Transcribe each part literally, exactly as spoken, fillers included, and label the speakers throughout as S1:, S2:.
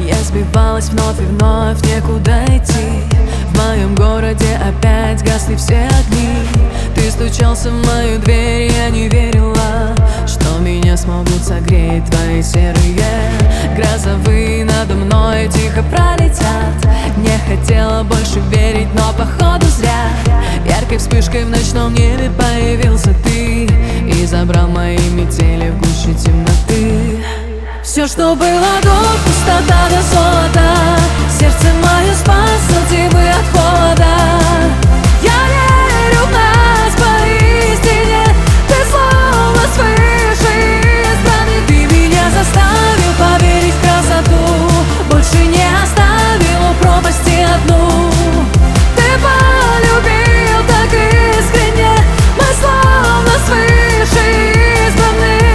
S1: Я сбивалась вновь и вновь, некуда идти. В моем городе опять гасли все огни. Ты стучался в мою дверь, я не верила, что меня смогут согреть твои серые грозовые надо мной тихо пролетят. Не хотела больше верить, но походу зря. Яркой вспышкой в ночном небе появился ты и забрал мои метели в гуще темноты. Все, что было до, пустота до золота. Сердце мое спасал тьмы от холода. Я верю в нас поистине. Ты словно свыше избранный. Ты меня заставил поверить в красоту. Больше не оставил у пропасти одну. Ты полюбил так искренне. Мы словно свыше избранный.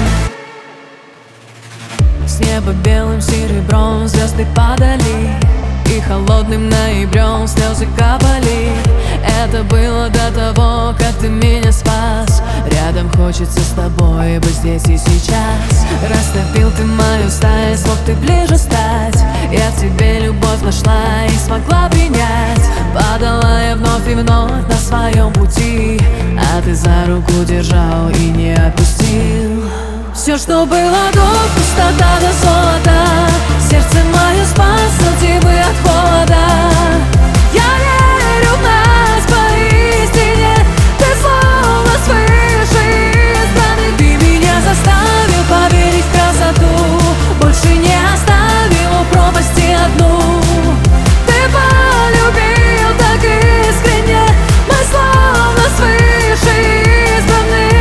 S1: С неба белым серебром звезды падали, и холодным ноябрем слезы капали. Это было до того, как ты меня спас. Рядом хочется с тобой быть здесь и сейчас. Растопил ты мою сталь, смог ты ближе стать. Я в тебе любовь нашла и смогла принять. Падала я вновь и вновь на своем пути, а ты за руку держал и не отпустил. Все, что было до, пустота до золота. Сердце мое спасал тьмы от холода. Я верю в нас поистине. Ты словно свыше избранный. Ты меня заставил поверить в красоту. Больше не оставил у пропасти одну. Ты полюбил так искренне. Мы словно свыше избранный.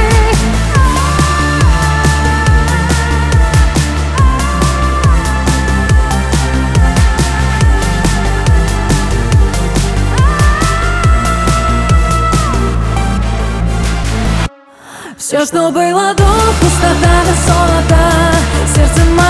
S1: Все, что было до, пустота до золота. Сердце мое